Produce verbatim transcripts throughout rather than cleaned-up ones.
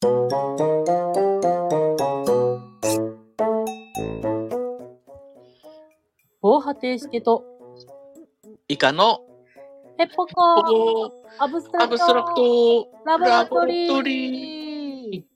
防波堤式と以下のヘッポコアブストラクアブストラクトトラボラトラボラトリリー。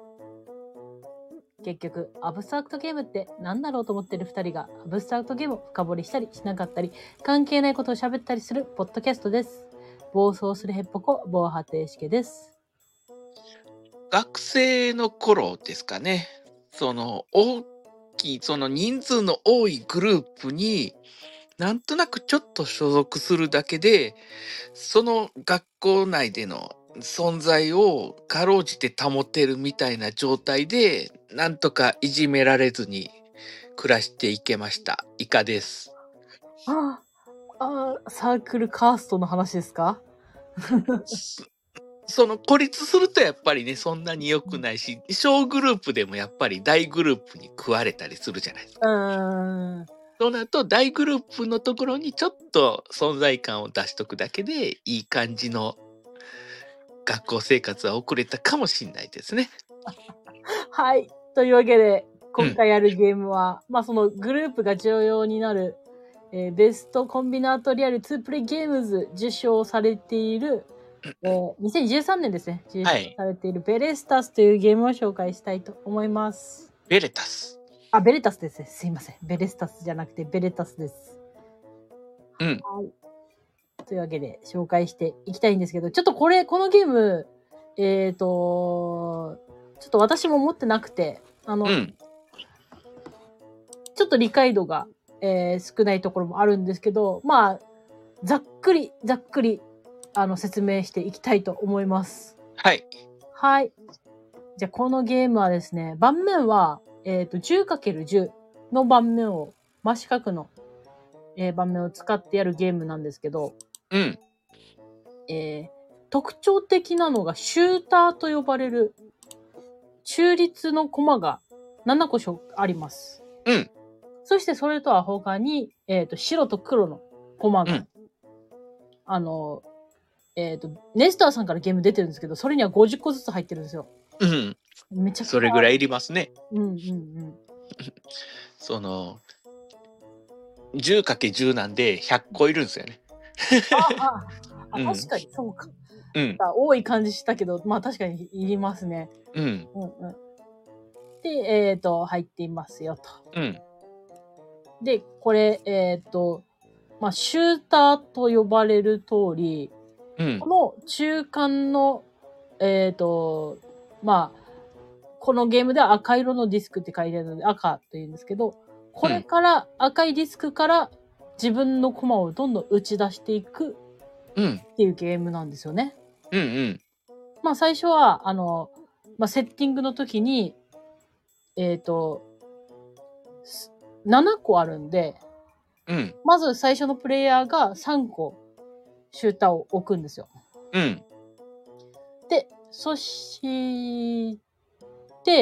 結局アブストラクトゲームって何だろうと思ってるふたりがアブストラクトゲームを深掘りしたりしなかったり関係ないことを喋ったりするポッドキャストです。暴走するヘッポコ防波堤式です。 学生の頃ですかね。その大きいその人数の多いグループになんとなくちょっと所属するだけで、その学校内での存在をかろうじて保てるみたいな状態で、なんとかいじめられずに暮らしていけました。イカです。 ああ、ああ、サークルカーストの話ですか？ そその孤立するとやっぱりね、そんなに良くないし、小グループでもやっぱり大グループに食われたりするじゃないですか。 うーん。 そうなると大グループのところにちょっと存在感を出しとくだけでいい感じの学校生活は送れたかもしれないですね。 はい。というわけで、今回やるゲームは、うん、まあそのグループが重要になる、えー、ベストコンビナートリアルツープレイゲームズ受賞されている、えー、にせんじゅうさんねんですね。受賞されているベレスタスというゲームを紹介したいと思います。 ベレタス。 あ、ベレタスですね。すいません。ベレスタスじゃなくてベレタスです。 うん。 はい。というわけで紹介していきたいんですけど、ちょっとこれ、このゲーム、えっと、ちょっと私も持ってなくて、あの、うん、ちょっと理解度が、えー、少ないところもあるんですけど、まあ、ざっくり、ざっくり、あの、説明していきたいと思います。 はい。 はい。じゃあ、このゲームはですね、盤面は、えっと、じゅうかけるじゅう の盤面を、真四角の、えー、盤面を使ってやるゲームなんですけど、 うん。 えー、特徴的なのが、シューターと呼ばれる、中立のコマがななこあります。 うん。 そしてそれとは他に、えっと、白と黒のコマが、うん、あの、えっと、ネスターさんからゲーム出てるんですけど、それにはごじゅっこずつ入ってるんですよ。 うん。 めちゃくちゃ。 それぐらいいりますね。 うんうんうん。 その、じゅうかけるじゅう なんでひゃっこいるんですよね。 あ、あ、あ、うん、確かにそうか。 うん。 多い感じしたけど、まあ確かにいりますね。 うん。 うんうん。で、えっと、入っていますよと。 うん。 で、これ、えっと、まあ、シューターと呼ばれる通り、うん、この中間の、えっと、まあ、このゲームでは赤色のディスクって書いてあるので赤と言うんですけど、これから赤いディスクから自分のコマをどんどん打ち出していくっていうゲームなんですよね。 うんうん。 まあ最初は、あの、まあセッティングの時に、えっと、ななこあるんで、 うん、 まず最初のプレイヤーがさんこシューターを置くんですよ。 うん。 で、そして、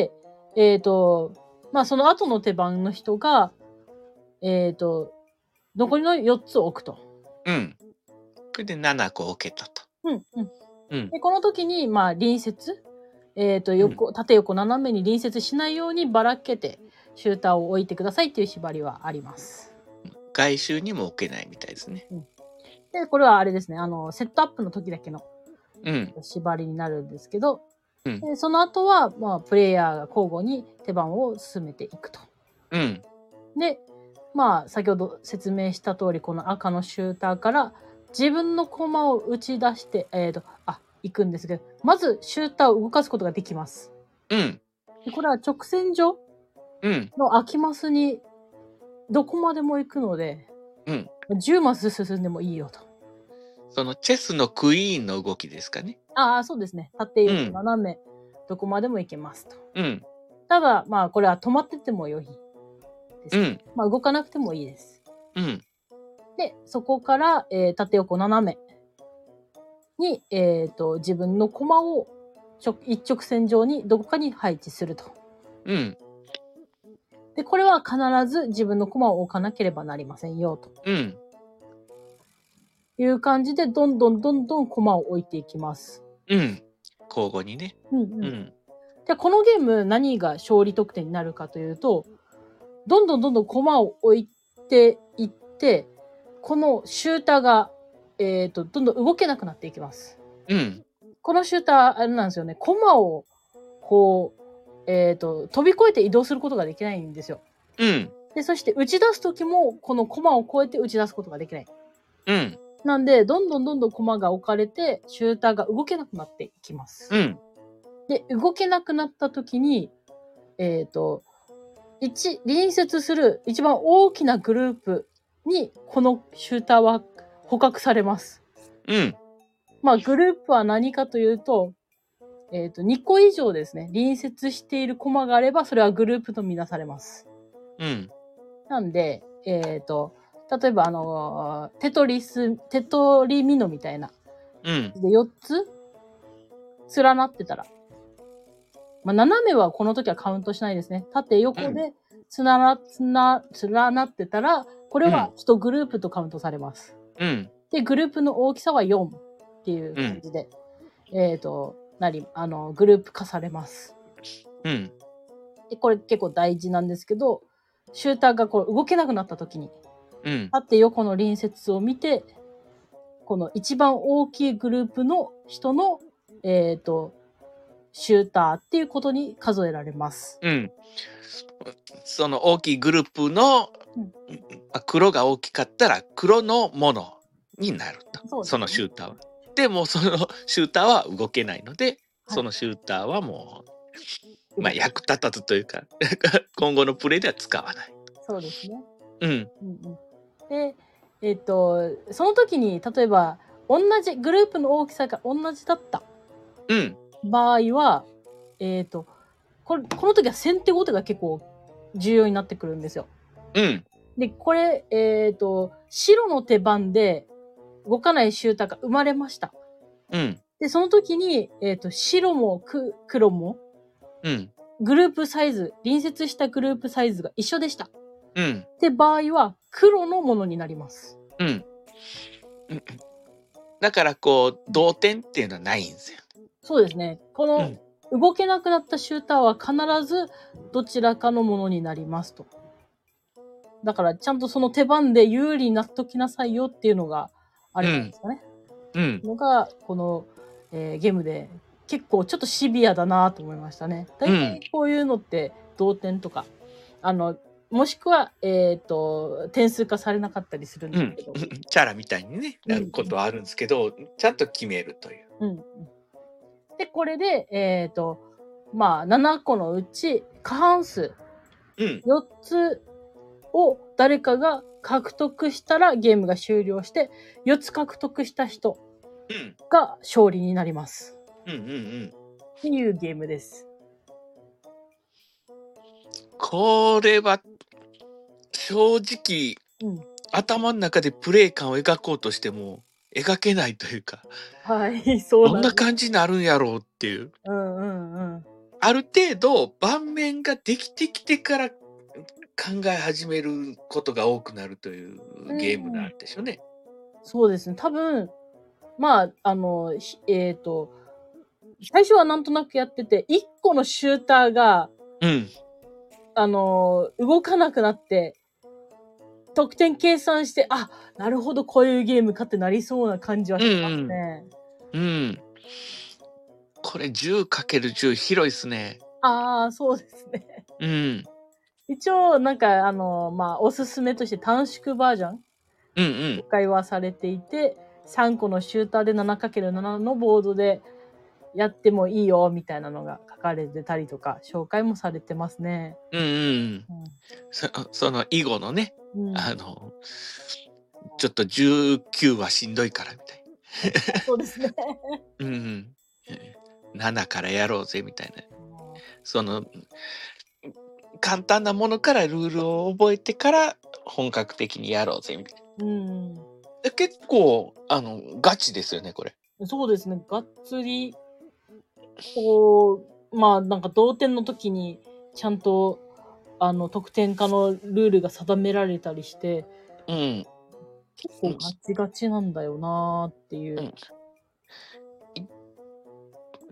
えっと、まあその後の手番の人が、えっと、残りのよっつを置くと。 うん。それでななこ置けたと。 うんうん。うん、で、この時に、まあ隣接、えっと、横、うん、縦横斜めに隣接しないようにばらけて、シューターを置いてくださいっていう縛りはあります。 外周にも置けないみたいですね。 うん、で、これはあれですね、あの、セットアップの時だけの縛りになるんですけど、うん、でその後は、まあ、プレイヤーが交互に手番を進めていくと。 うん、 で、まあ、先ほど説明した通り、この赤のシューターから自分のコマを打ち出して、えっと、あ、行くんですけど、まずシューターを動かすことができます。 うん。 でこれは直線上の空きマスにどこまでも行くので、うん、じゅうマス進んでもいいよと。 そのチェスのクイーンの動きですかね。 ああ、そうですね。縦横斜め、うん、どこまでも行けますと。 うん。 ただ、まあ、これは止まってても良いです。うん。まあ、動かなくてもいいです。 うん。 で、そこから、えー、縦横斜めに、えっと、自分のコマを一直線上にどこかに配置すると。 うん。 で、これは必ず自分のコマを置かなければなりませんよと。 うん。 いう感じで、どんどんどんどんコマを置いていきます。 うん。交互にね。 うんうん。うん、 で、このゲーム何が勝利得点になるかというと、どんどんどんどん駒を置いていって、このシューターが、えっと、どんどん動けなくなっていきます。 うん。 このシューター、あれなんですよね、駒を、こう、えっと、飛び越えて移動することができないんですよ。 うん。 で、そして打ち出すときも、この駒を越えて打ち出すことができない。 うん。 なんで、どんどんどんどん駒が置かれて、シューターが動けなくなっていきます。 うん。 で、動けなくなったときに、えっと、一、隣接する一番大きなグループに、このシューターは捕獲されます。 うん。 まあ、グループは何かというと、えっと、にこ以上ですね、隣接しているコマがあれば、それはグループとみなされます。 うん。 なんで、えっと、例えばあの、テトリス、テトリミノみたいな。 うん。 で、よっつ連なってたら。まあ、斜めはこの時はカウントしないですね。縦横でつなな、つな、連なってたら、これは一グループとカウントされます。 うん。 で、グループの大きさはよんっていう感じで、うん、えっと、なり、あの、グループ化されます。 うん。 で、これ結構大事なんですけど、シューターがこう動けなくなった時に、 うん、 縦横の隣接を見て、この一番大きいグループの人の、えっと、シューターっていうことに数えられます。 うん。その大きいグループの、うん、黒が大きかったら黒のものになると。そ, ね、そのシューターは。でもそのシューターは動けないので、はい、そのシューターはもう、まあ役立たずというか、今後のプレイでは使わない。 そうですね。 うん。 うんうん、で、えっと、その時に例えば同じグループの大きさが同じだった。 うん。 場合は、えっと、これ、この時は先手後手が結構重要になってくるんですよ。 うん。 で、これ、えっと、白の手番で動かないシューターが生まれました。 うん。 で、その時に、えっと、白もく黒も、 うん。 グループサイズ、隣接したグループサイズが一緒でした。 うん。 って場合は、黒のものになります。 うん。だから、こう、同点っていうのはないんですよ。 そうですね。この、うん、動けなくなったシューターは必ずどちらかのものになりますと。だからちゃんとその手番で有利になっときなさいよっていうのがあれなんですかね。 うん。うん、 のが、この、えー、ゲームで結構ちょっとシビアだなと思いましたね。大体こういうのって同点とか、うん、あの、もしくは、えっと、点数化されなかったりするんですけど。 うん、チャラみたいにね、なることはあるんですけど、うん、ちゃんと決めるという。 うん。で、これで、えっと、まあ、ななこのうち過半数、うん、よっつを誰かが獲得したらゲームが終了して、よっつ獲得した人が勝利になります。 うんうんうん。 っていうゲームです。 これは、正直、うん、頭の中でプレイ感を描こうとしても、描けないというか。 はい、そうなんです。どんな感じになるんやろうっていう。 うんうんうん。 ある程度、盤面ができてきてから考え始めることが多くなるというゲームなんでしょうね。 うん、そうですね。多分、まあ、あの、えっと、最初はなんとなくやってて、いっこのシューターが、 うん。 あの、動かなくなって、得点計算して、あ、なるほど、こういうゲームかってなりそうな感じはしますね。 うん、うん。うん。これ じゅうかけるじゅう 広いっすね。 ああ、そうですね。 うん。 一応、なんか、あの、まあ、おすすめとして短縮バージョンうんうん。 紹介はされていて、さんこのシューターで ななかけるなな のボードでやってもいいよ、みたいなのが書かれてたりとか、紹介もされてますね。 うんうん。うん、そ, その囲碁のね、うん、あの、ちょっとじゅうきゅうはしんどいからみたいな。そうですね。 うん、うん。ななからやろうぜみたいな。その、簡単なものからルールを覚えてから本格的にやろうぜみたいな。うん。で結構、あの、ガチですよね、これ。 そうですね。がっつり、こう、まあなんか同点の時にちゃんと、あの、得点化のルールが定められたりして、うん。結構ガチガチなんだよなーっていう。うん、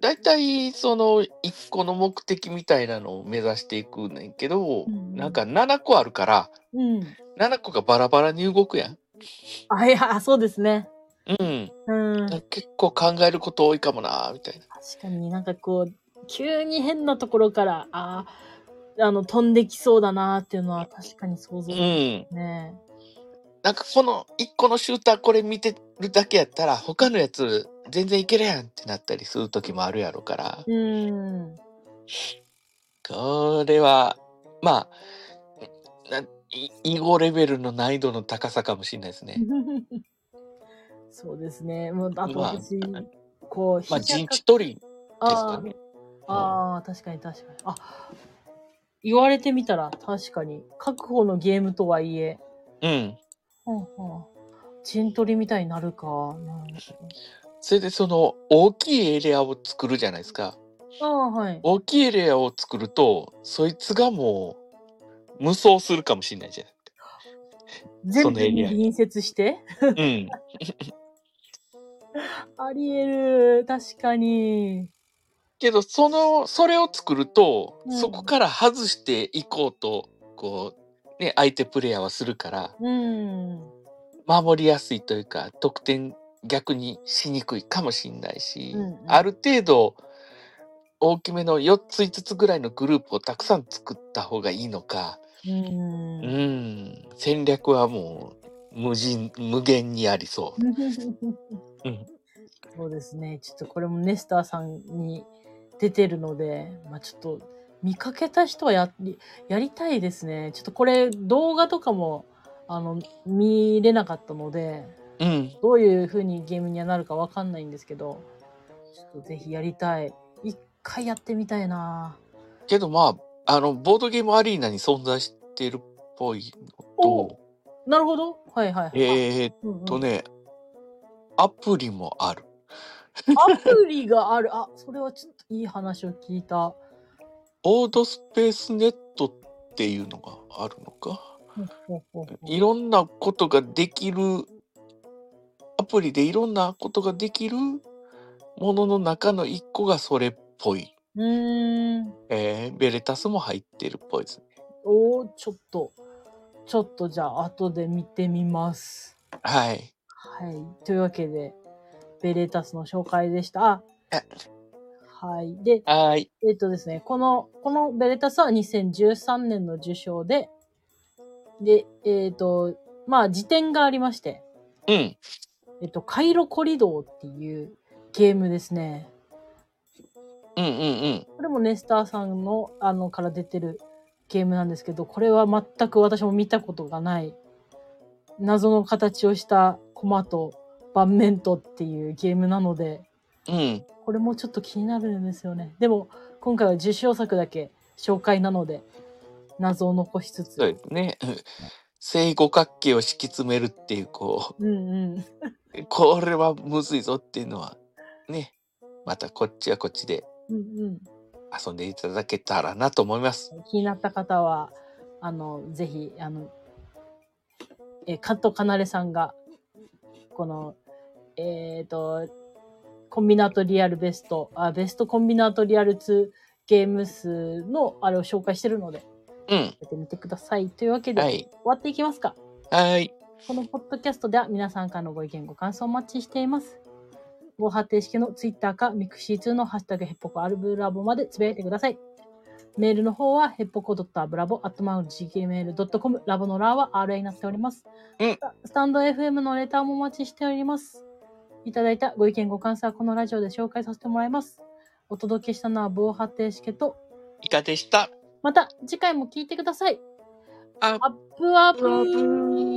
だいたいその一個の目的みたいなのを目指していくねんけど、 うんうん、 なんかななこあるから、 うん、 ななこがバラバラに動くやん。 あ、いや、そうですね。 うん。 うん。 結構考えること多いかもな、みたいな。 確かになんかこう、急に変なところから、ああ、あの、飛んできそうだなっていうのは確かに想像ですね。うん。 なんかこの一個のシューターこれ見てるだけやったら、他のやつ全然いけるやんってなったりする時もあるやろから。 うん。 これは、まあ、な囲碁レベルの難易度の高さかもしれないですね。 そうですね。もう、あとまあ、 私、こう、 まあ、陣地取りですかね。 ああ、確かに確かに。あ、言われてみたら確かに、確保のゲームとはいえ、 うん。 ほんほん。陣取りみたいになるか。なるほど。 それでその大きいエリアを作るじゃないですか。 ああ、はい。 大きいエリアを作ると、そいつがもう無双するかもしれないじゃないですか。 全部に隣接してうん。 あり得る。確かに。 けど、その、それを作ると、 うん、 そこから外していこうと、こう、ね、相手プレイヤーはするから、 うん、 守りやすいというか、得点逆にしにくいかもしれないし、 うんうん、 ある程度、大きめのよっついつつぐらいのグループをたくさん作った方がいいのか、 うん、 うん、戦略はもう無人、無限にありそう。うん、 そうですね。ちょっとこれもネスターさんに出てるので、まあちょっと見かけた人はやり、やりたいですね。ちょっとこれ動画とかも、あの、見れなかったので、 うん、 どういう風にゲームにはなるかわかんないんですけど、ちょっとぜひやりたい。一回やってみたいな。 けどまあ、あの、ボードゲームアリーナに存在してるっぽいのと、 なるほど。はいはいはい。 えー、っとね、うんうん、アプリもある。 アプリがある。あ、それはちょっといい話を聞いた。 オードスペースネットっていうのがあるのか。いろんなことができる、アプリでいろんなことができるものの中の一個がそれっぽい。うーん。えー、ベレタスも入ってるっぽいですね。 おー、ちょっと、ちょっとじゃあ後で見てみます。 はい。 はい。というわけで、ベレタスの紹介でした。はい。で、 はい。 えっとですね、この、このベレタスはにせんじゅうさんねんの受賞で、で、えっと、まあ、辞典がありまして、 うん。 えっと、カイロコリドーっていうゲームですね。 うんうんうん。 これもネスターさんの、あの、から出てるゲームなんですけど、これは全く私も見たことがない、謎の形をしたコマと盤面とっていうゲームなので、 うん。 これもちょっと気になるんですよね。でも、今回は受賞作だけ紹介なので、謎を残しつつ。 そうですね。正五角形を敷き詰めるっていう、こう。 うんうん。 これはむずいぞっていうのは、ね。またこっちはこっちで、遊んでいただけたらなと思います。 うんうん、気になった方は、あの、ぜひ、あの、え、カットカナレさんが、この、えっと、コンビナートリアルベスト、あ、ベストコンビナートリアルツーゲーム数のあれを紹介してるので、 うん。 やってみてください。というわけで、 はい、 終わっていきますか。 はい。 このポッドキャストでは皆さんからのご意見、ご感想をお待ちしています。防波定式のツイッターかミクシーツーのハッシュタグヘッポコアルブラボまでつぶやいてください。メールの方はヘッポコドットアブラボアットマウンジーケーメールドットコム、ラボのラーは アールエー になっております。 うん、 スタンド エフエム のレターもお待ちしております。いただいたご意見ご感想はこのラジオで紹介させてもらいます。お届けしたのは防波定式といかでした。 また次回も聞いてください。 アップアップ